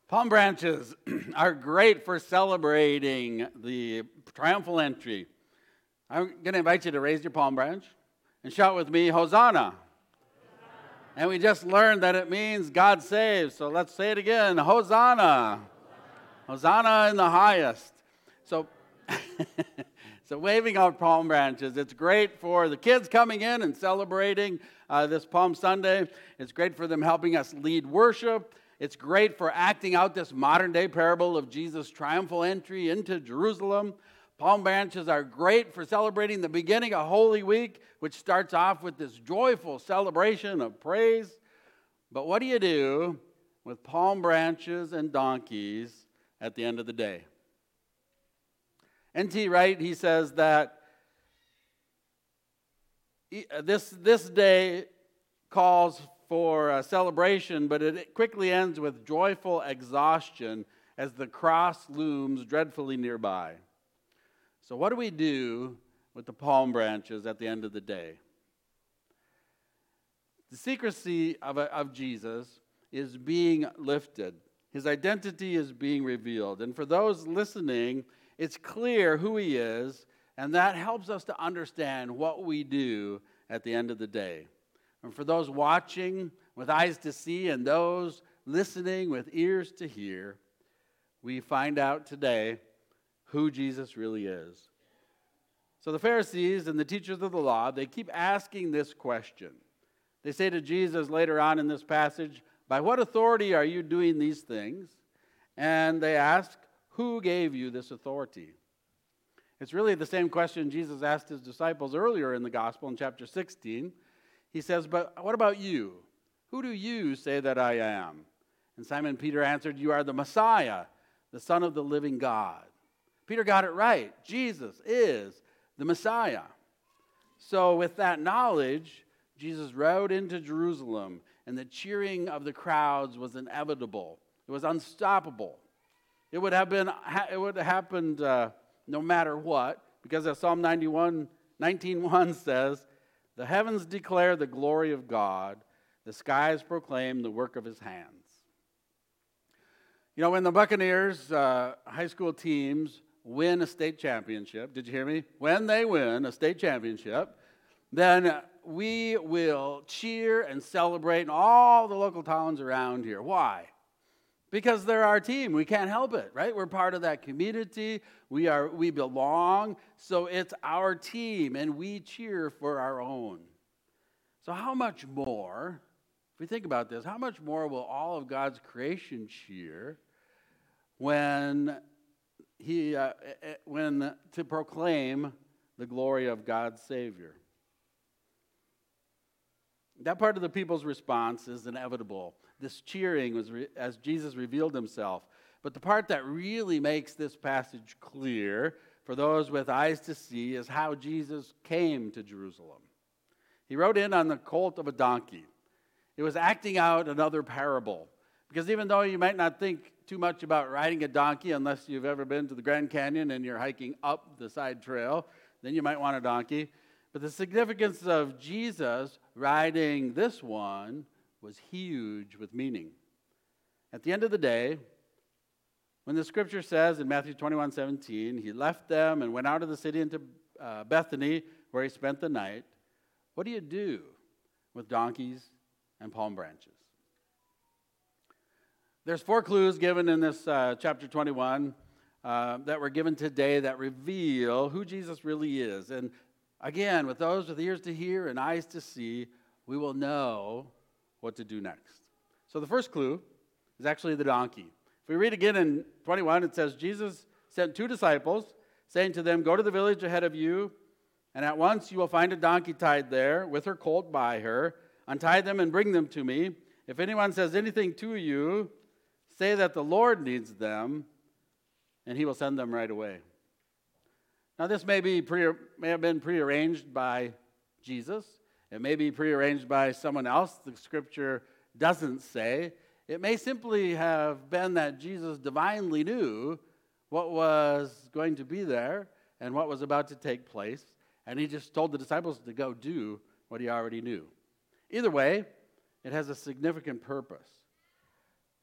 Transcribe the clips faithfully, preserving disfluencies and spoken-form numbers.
Palm branches are great for celebrating the triumphal entry. I'm going to invite you to raise your palm branch and shout with me, Hosanna. Hosanna. And we just learned that it means God saves, so let's say it again, Hosanna. Hosanna, Hosanna in the highest. So, so waving out palm branches, it's great for the kids coming in and celebrating uh, this Palm Sunday. It's great for them helping us lead worship. It's great for acting out this modern-day parable of Jesus' triumphal entry into Jerusalem. Palm branches are great for celebrating the beginning of Holy Week, which starts off with this joyful celebration of praise. But what do you do with palm branches and donkeys at the end of the day? N T Wright, he says that this, this day calls for a celebration, but it quickly ends with joyful exhaustion as the cross looms dreadfully nearby. So what do we do with the palm branches at the end of the day? The secrecy of, of Jesus is being lifted. His identity is being revealed. And for those listening, it's clear who he is, and that helps us to understand what we do at the end of the day. And for those watching with eyes to see and those listening with ears to hear, we find out today who Jesus really is. So the Pharisees and the teachers of the law, they keep asking this question. They say to Jesus later on in this passage, "By what authority are you doing these things?" And they ask, "Who gave you this authority?" It's really the same question Jesus asked his disciples earlier in the gospel in chapter sixteen. He says, "But what about you? Who do you say that I am?" And Simon Peter answered, "You are the Messiah, the Son of the living God." Peter got it right. Jesus is the Messiah. So with that knowledge, Jesus rode into Jerusalem, and the cheering of the crowds was inevitable. It was unstoppable. It would have been. It would have happened uh, no matter what, because as Psalm ninety-one, nineteen one says, "The heavens declare the glory of God. The skies proclaim the work of his hands." You know, when the Buccaneers uh, high school teams win a state championship, did you hear me? When they win a state championship, then we will cheer and celebrate in all the local towns around here. Why? Because they're our team. We can't help it, right? We're part of that community. We are. We belong. So it's our team, and we cheer for our own. So how much more, if we think about this, how much more will all of God's creation cheer when he, uh, when to proclaim the glory of God's Savior? That part of the people's response is inevitable. This cheering was re- as Jesus revealed himself. But the part that really makes this passage clear for those with eyes to see is how Jesus came to Jerusalem. He rode in on the colt of a donkey. It was acting out another parable. Because even though you might not think too much about riding a donkey unless you've ever been to the Grand Canyon and you're hiking up the side trail, then you might want a donkey. But the significance of Jesus riding this one was huge with meaning. At the end of the day, when the scripture says in Matthew twenty-one seventeen, he left them and went out of the city into uh, Bethany, where he spent the night, what do you do with donkeys and palm branches? There's four clues given in this uh, chapter twenty-one uh, that were given today that reveal who Jesus really is. And again, with those with ears to hear and eyes to see, we will know what to do next. So the first clue is actually the donkey. If we read again in twenty-one, it says, Jesus sent two disciples, saying to them, "Go to the village ahead of you, and at once you will find a donkey tied there, with her colt by her. Untie them and bring them to me. If anyone says anything to you, say that the Lord needs them, and he will send them right away." Now this may be pre- may have been prearranged by Jesus. It may be prearranged by someone else. The scripture doesn't say. It may simply have been that Jesus divinely knew what was going to be there and what was about to take place, and he just told the disciples to go do what he already knew. Either way, it has a significant purpose.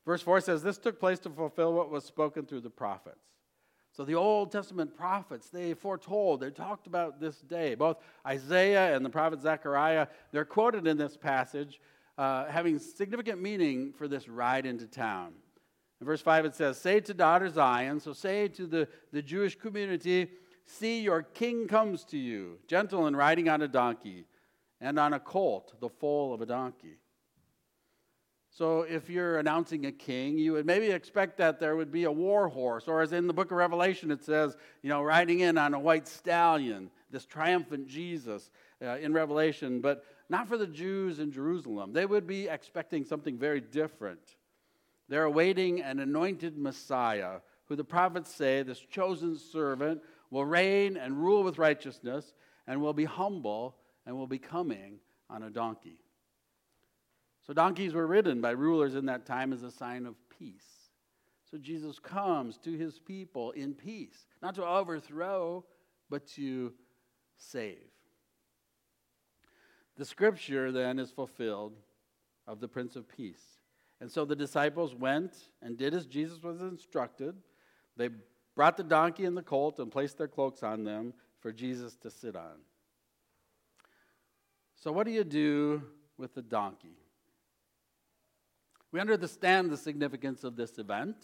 Verse four says, this took place to fulfill what was spoken through the prophets. So the Old Testament prophets, they foretold, they talked about this day. Both Isaiah and the prophet Zechariah, they're quoted in this passage, uh, having significant meaning for this ride into town. In verse five it says, say to daughter Zion, so say to the, the Jewish community, see, your king comes to you, gentle and riding on a donkey, and on a colt, the foal of a donkey. So if you're announcing a king, you would maybe expect that there would be a war horse, or as in the book of Revelation it says, you know, riding in on a white stallion, this triumphant Jesus uh, in Revelation, but not for the Jews in Jerusalem. They would be expecting something very different. They're awaiting an anointed Messiah, who the prophets say, this chosen servant, will reign and rule with righteousness, and will be humble, and will be coming on a donkey. So donkeys were ridden by rulers in that time as a sign of peace. So Jesus comes to his people in peace, not to overthrow, but to save. The scripture then is fulfilled of the Prince of Peace. And so the disciples went and did as Jesus was instructed. They brought the donkey and the colt and placed their cloaks on them for Jesus to sit on. So what do you do with the donkey? We understand the significance of this event.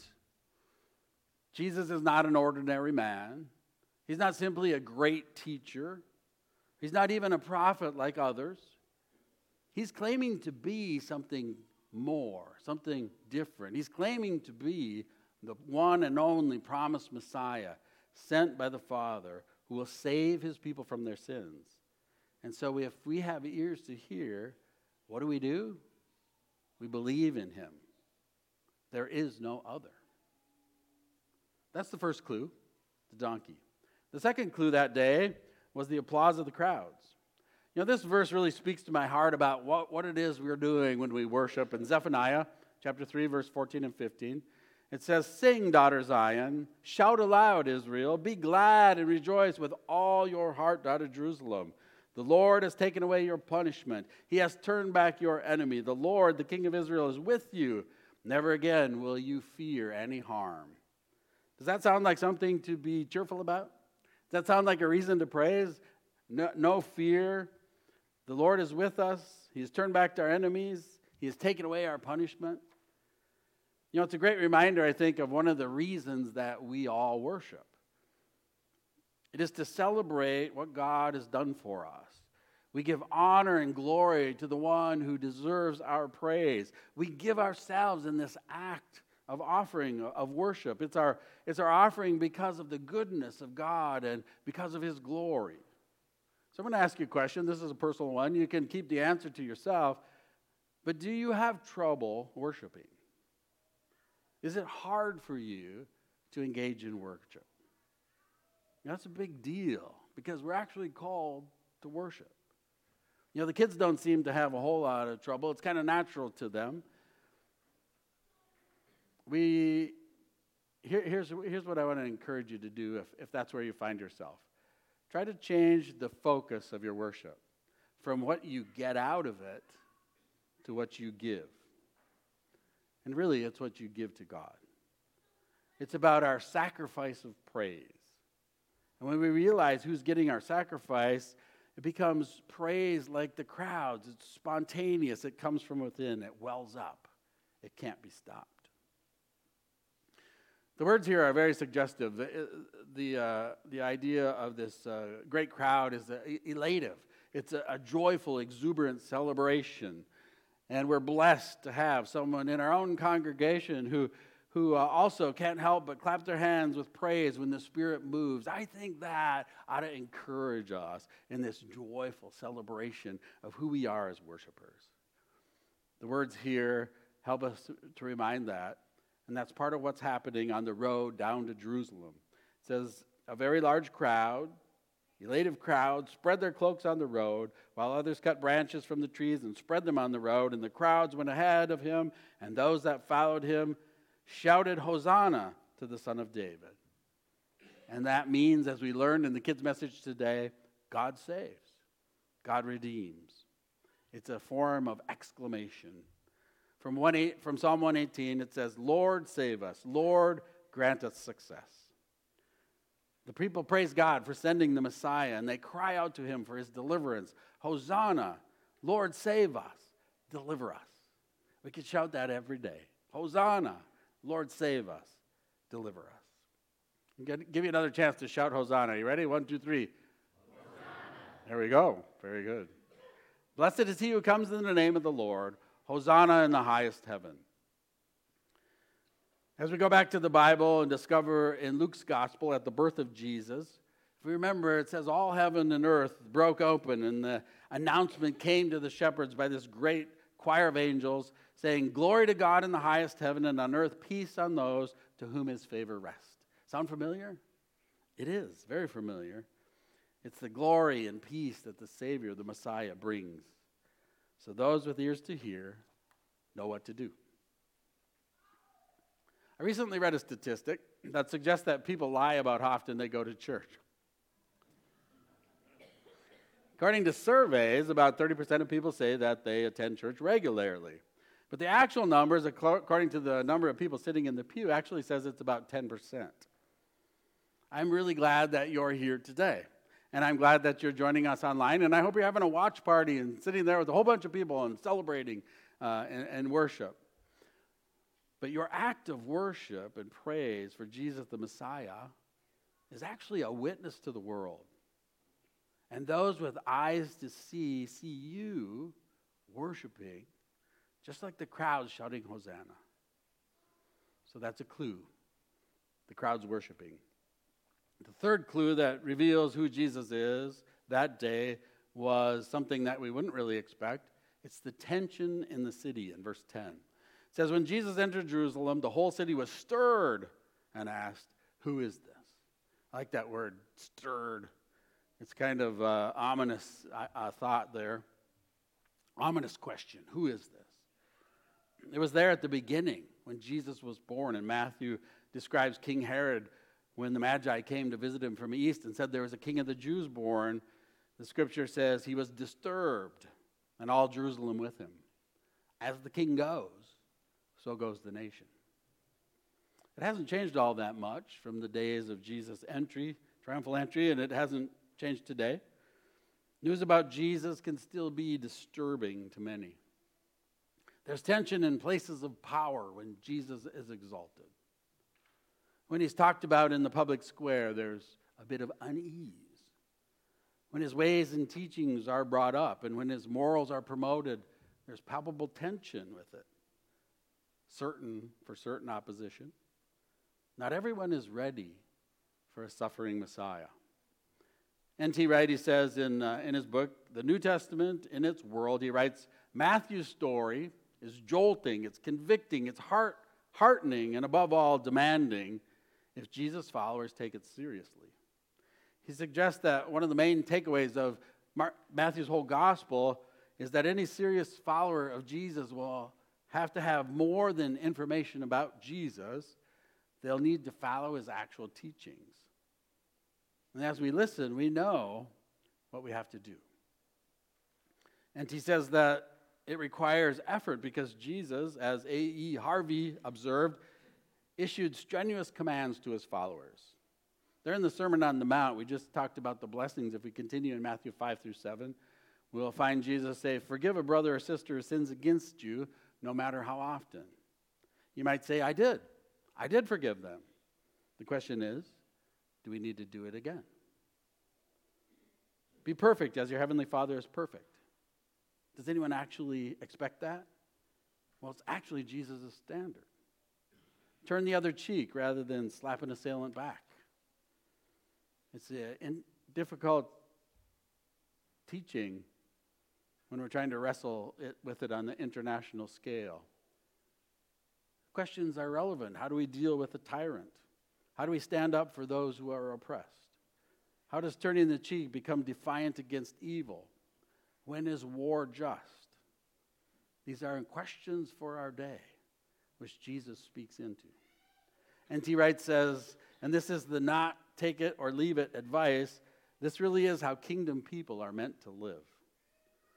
Jesus is not an ordinary man. He's not simply a great teacher. He's not even a prophet like others. He's claiming to be something more, something different. He's claiming to be the one and only promised Messiah sent by the Father who will save his people from their sins. And so if we have ears to hear, what do we do? We believe in him. There is no other. That's the first clue, the donkey. The second clue that day was the applause of the crowds. You know, this verse really speaks to my heart about what, what it is we're doing when we worship. In Zephaniah chapter three, verse fourteen and fifteen, it says, sing, daughter Zion, shout aloud, Israel, be glad and rejoice with all your heart, daughter Jerusalem. The Lord has taken away your punishment. He has turned back your enemy. The Lord, the King of Israel, is with you. Never again will you fear any harm. Does that sound like something to be cheerful about? Does that sound like a reason to praise? No, no fear. The Lord is with us. He has turned back our enemies. He has taken away our punishment. You know, it's a great reminder, I think, of one of the reasons that we all worship. It is to celebrate what God has done for us. We give honor and glory to the one who deserves our praise. We give ourselves in this act of offering, of worship. It's our, it's our offering because of the goodness of God and because of his glory. So I'm going to ask you a question. This is a personal one. You can keep the answer to yourself. But do you have trouble worshiping? Is it hard for you to engage in worship? That's a big deal because we're actually called to worship. You know, the kids don't seem to have a whole lot of trouble. It's kind of natural to them. We, here, here's, here's what I want to encourage you to do if, if that's where you find yourself. Try to change the focus of your worship from what you get out of it to what you give. And really, it's what you give to God. It's about our sacrifice of praise. And when we realize who's getting our sacrifice, it becomes praise like the crowds. It's spontaneous. It comes from within. It wells up. It can't be stopped. The words here are very suggestive. The, the, uh, the idea of this uh, great crowd is uh, elative. It's a, a joyful, exuberant celebration. And we're blessed to have someone in our own congregation who who uh, also can't help but clap their hands with praise when the Spirit moves. I think that ought to encourage us in this joyful celebration of who we are as worshipers. The words here help us to remind that, and that's part of what's happening on the road down to Jerusalem. It says, a very large crowd, elative crowd, spread their cloaks on the road, while others cut branches from the trees and spread them on the road, and the crowds went ahead of him, and those that followed him shouted, Hosanna to the Son of David. And that means, as we learned in the kids' message today, God saves. God redeems. It's a form of exclamation. From, one eight, from Psalm one eighteen, it says, Lord, save us. Lord, grant us success. The people praise God for sending the Messiah, and they cry out to him for his deliverance. Hosanna, Lord, save us, deliver us. We could shout that every day. Hosanna, Lord, save us, deliver us. I'm going to give you another chance to shout Hosanna. You ready? One, two, three. Hosanna. There we go. Very good. Blessed is he who comes in the name of the Lord. Hosanna in the highest heaven. As we go back to the Bible and discover in Luke's gospel at the birth of Jesus, if we remember, it says all heaven and earth broke open, and the announcement came to the shepherds by this great choir of angels saying, glory to God in the highest heaven, and on earth peace on those to whom his favor rests. Sound familiar? It is, very familiar. It's the glory and peace that the Savior, the Messiah, brings. So those with ears to hear know what to do. I recently read a statistic that suggests that people lie about how often they go to church. According to surveys, about thirty percent of people say that they attend church regularly. But the actual numbers, according to the number of people sitting in the pew, actually says it's about ten percent. I'm really glad that you're here today. And I'm glad that you're joining us online. And I hope you're having a watch party and sitting there with a whole bunch of people and celebrating uh, and, and worship. But your act of worship and praise for Jesus the Messiah is actually a witness to the world. And those with eyes to see, see you worshiping, just like the crowd shouting Hosanna. So that's a clue. The crowd's worshiping. The third clue that reveals who Jesus is that day was something that we wouldn't really expect. It's the tension in the city in verse ten. It says, when Jesus entered Jerusalem, the whole city was stirred and asked, who is this? I like that word, stirred. It's kind of uh, ominous uh, thought there. Ominous question, who is this? It was there at the beginning when Jesus was born, and Matthew describes King Herod when the Magi came to visit him from the east and said there was a king of the Jews born. The scripture says he was disturbed, and all Jerusalem with him. As the king goes, so goes the nation. It hasn't changed all that much from the days of Jesus' entry, triumphal entry, and it hasn't changed today. News about Jesus can still be disturbing to many. There's tension in places of power when Jesus is exalted. When he's talked about in the public square, there's a bit of unease. When his ways and teachings are brought up, and when his morals are promoted, there's palpable tension with it. Certain for certain opposition. Not everyone is ready for a suffering Messiah. N T Wright, he says in, uh, in his book, The New Testament in Its World, he writes, Matthew's story is jolting, it's convicting, it's heart heartening, and above all, demanding if Jesus' followers take it seriously. He suggests that one of the main takeaways of Mark, Matthew's whole gospel is that any serious follower of Jesus will have to have more than information about Jesus. They'll need to follow his actual teachings. And as we listen, we know what we have to do. And he says that it requires effort because Jesus, as A E Harvey observed, issued strenuous commands to his followers. There in the Sermon on the Mount, we just talked about the blessings. If we continue in Matthew five through seven, we'll find Jesus say, forgive a brother or sister who sins against you, no matter how often. You might say, I did. I did forgive them. The question is, do we need to do it again? Be perfect as your heavenly Father is perfect. Does anyone actually expect that? Well, it's actually Jesus' standard. Turn the other cheek rather than slap an assailant back. It's a in difficult teaching when we're trying to wrestle it, with it on the international scale. Questions are relevant. How do we deal with a tyrant? How do we stand up for those who are oppressed? How does turning the cheek become defiant against evil? When is war just? These are questions for our day, which Jesus speaks into. N T Wright says, and this is the not take it or leave it advice, this really is how kingdom people are meant to live.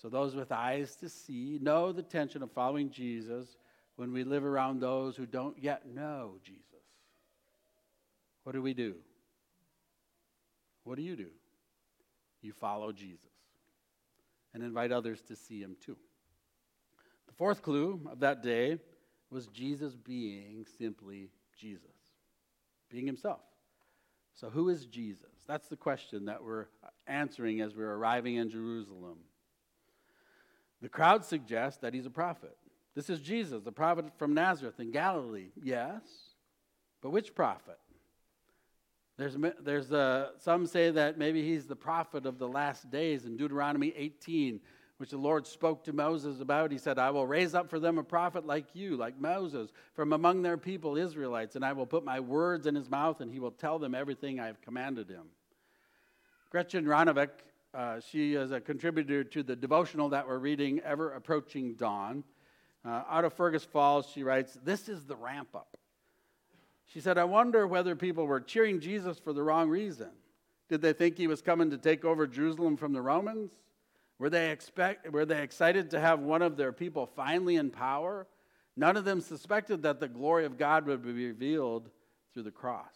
So those with eyes to see know the tension of following Jesus when we live around those who don't yet know Jesus. What do we do? What do you do? You follow Jesus and invite others to see him too. The fourth clue of that day was Jesus being simply Jesus, being himself. So who is Jesus? That's the question that we're answering as we're arriving in Jerusalem. The crowd suggests that he's a prophet. This is Jesus, the prophet from Nazareth in Galilee. Yes, but which prophet? There's, there's uh, some say that maybe he's the prophet of the last days in Deuteronomy eighteen, which the Lord spoke to Moses about. He said, I will raise up for them a prophet like you, like Moses, from among their people, Israelites, and I will put my words in his mouth, and he will tell them everything I have commanded him. Gretchen Ronovic, uh, she is a contributor to the devotional that we're reading, Ever Approaching Dawn. Uh, out of Fergus Falls, she writes, this is the ramp up. She said, I wonder whether people were cheering Jesus for the wrong reason. Did they think he was coming to take over Jerusalem from the Romans? Were they expect, were they excited to have one of their people finally in power? None of them suspected that the glory of God would be revealed through the cross.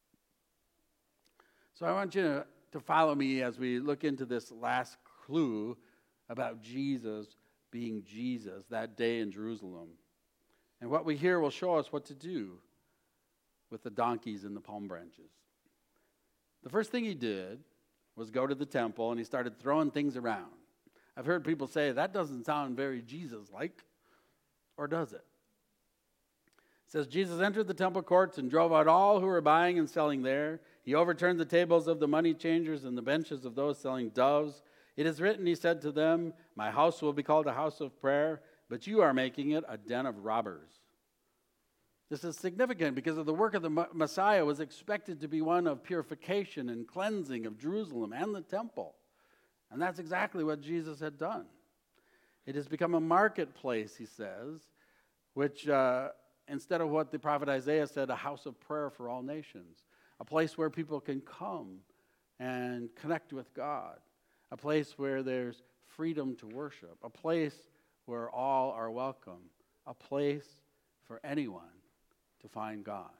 So I want you to, to follow me as we look into this last clue about Jesus being Jesus that day in Jerusalem. And what we hear will show us what to do with the donkeys and the palm branches. The first thing he did was go to the temple, and he started throwing things around. I've heard people say, that doesn't sound very Jesus-like, or does it? It says, Jesus entered the temple courts and drove out all who were buying and selling there. He overturned the tables of the money changers and the benches of those selling doves. It is written, he said to them, my house will be called a house of prayer, but you are making it a den of robbers. This is significant because of the work of the Messiah was expected to be one of purification and cleansing of Jerusalem and the temple. And that's exactly what Jesus had done. It has become a marketplace, he says, which uh, instead of what the prophet Isaiah said, a house of prayer for all nations, a place where people can come and connect with God, a place where there's freedom to worship, a place where all are welcome, a place for anyone to find God.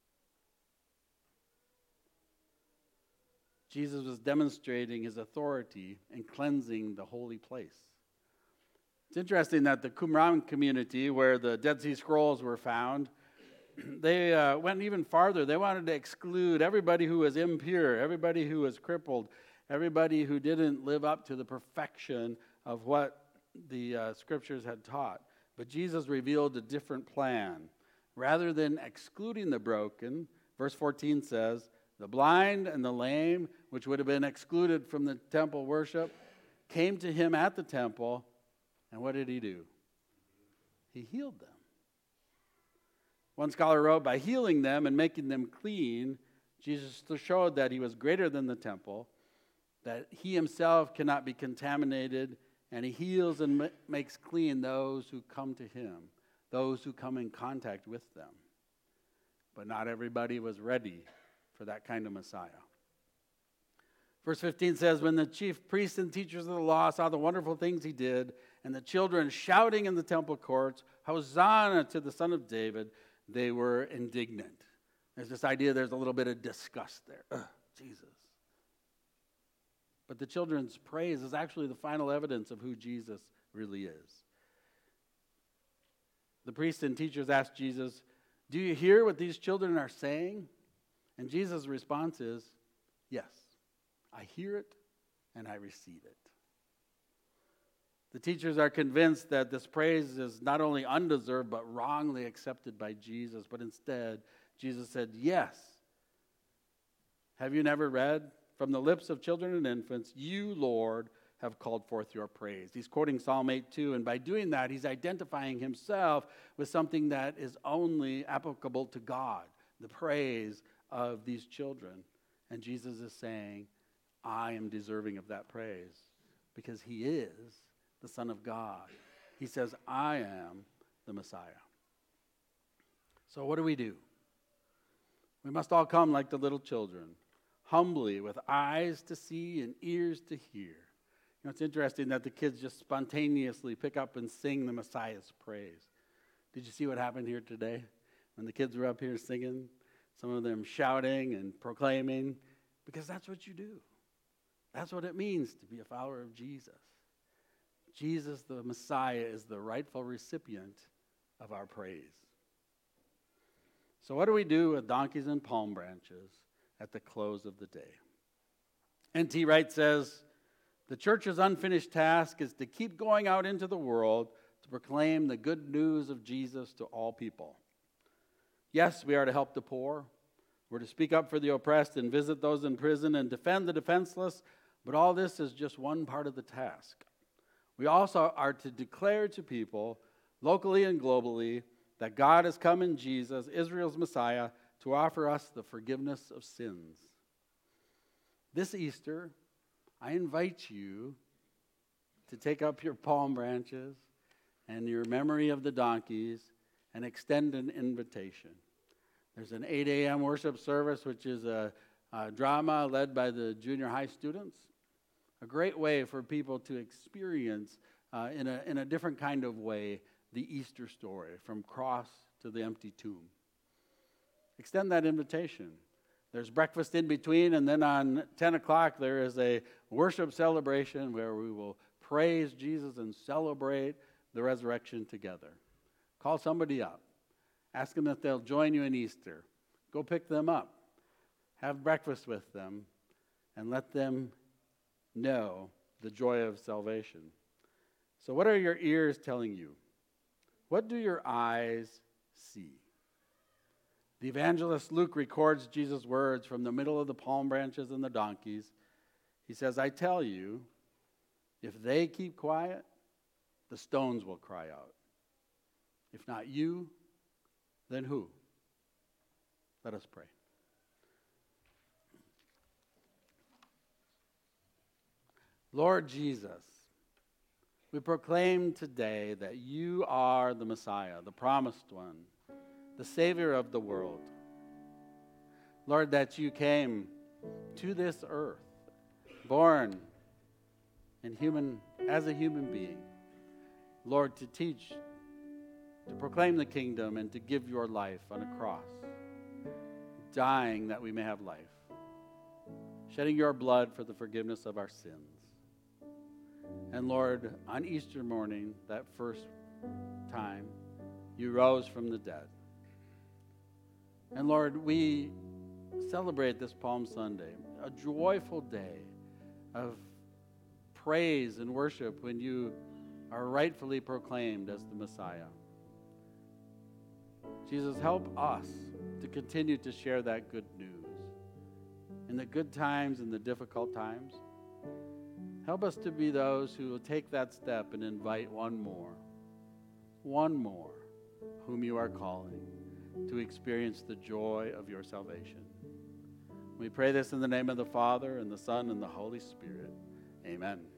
Jesus was demonstrating his authority in cleansing the holy place. It's interesting that the Qumran community, where the Dead Sea Scrolls were found, they uh, went even farther. They wanted to exclude everybody who was impure, everybody who was crippled, everybody who didn't live up to the perfection of what the uh, scriptures had taught. But Jesus revealed a different plan. Rather than excluding the broken, verse fourteen says, the blind and the lame, which would have been excluded from the temple worship, came to him at the temple, and what did he do? He healed them. One scholar wrote, by healing them and making them clean, Jesus showed that he was greater than the temple, that he himself cannot be contaminated, and he heals and ma- makes clean those who come to him, those who come in contact with them. But not everybody was ready for that kind of Messiah. Verse fifteen says, when the chief priests and teachers of the law saw the wonderful things he did, and the children shouting in the temple courts, Hosanna to the Son of David, they were indignant. There's this idea, there's a little bit of disgust there. Ugh, Jesus. But the children's praise is actually the final evidence of who Jesus really is. The priests and teachers asked Jesus, do you hear what these children are saying? And Jesus' response is, yes, I hear it and I receive it. The teachers are convinced that this praise is not only undeserved but wrongly accepted by Jesus, but instead Jesus said, yes. Have you never read? From the lips of children and infants, you, Lord, have called forth your praise. He's quoting Psalm eight two, and by doing that, he's identifying himself with something that is only applicable to God, the praise of these children. And Jesus is saying, I am deserving of that praise because he is the Son of God. He says, I am the Messiah. So what do we do? We must all come like the little children, humbly, with eyes to see and ears to hear. You know, it's interesting that the kids just spontaneously pick up and sing the Messiah's praise. Did you see what happened here today? When the kids were up here singing, some of them shouting and proclaiming, because that's what you do. That's what it means to be a follower of Jesus. Jesus, the Messiah, is the rightful recipient of our praise. So what do we do with donkeys and palm branches at the close of the day? N T Wright says, the church's unfinished task is to keep going out into the world to proclaim the good news of Jesus to all people. Yes, we are to help the poor. We're to speak up for the oppressed and visit those in prison and defend the defenseless, but all this is just one part of the task. We also are to declare to people, locally and globally, that God has come in Jesus, Israel's Messiah, to offer us the forgiveness of sins. This Easter, I invite you to take up your palm branches and your memory of the donkeys and extend an invitation. There's an eight a.m. worship service, which is a, a drama led by the junior high students. A great way for people to experience uh, in, a, in a different kind of way the Easter story, from cross to the empty tomb. Extend that invitation. There's breakfast in between, and then on ten o'clock there is a worship celebration where we will praise Jesus and celebrate the resurrection together. Call somebody up. Ask them if they'll join you in Easter. Go pick them up. Have breakfast with them, and let them know the joy of salvation. So what are your ears telling you? What do your eyes see? The evangelist Luke records Jesus' words from the middle of the palm branches and the donkeys. He says, I tell you, if they keep quiet, the stones will cry out. If not you, then who? Let us pray. Lord Jesus, we proclaim today that you are the Messiah, the promised one, the Savior of the world. Lord, that you came to this earth, born in human, as a human being, Lord, to teach, to proclaim the kingdom, and to give your life on a cross, dying that we may have life, shedding your blood for the forgiveness of our sins. And Lord, on Easter morning, that first time, you rose from the dead. And Lord, we celebrate this Palm Sunday, a joyful day of praise and worship when you are rightfully proclaimed as the Messiah. Jesus, help us to continue to share that good news in the good times and the difficult times. Help us to be those who will take that step and invite one more, one more whom you are calling to experience the joy of your salvation. We pray this in the name of the Father, and the Son, and the Holy Spirit. Amen.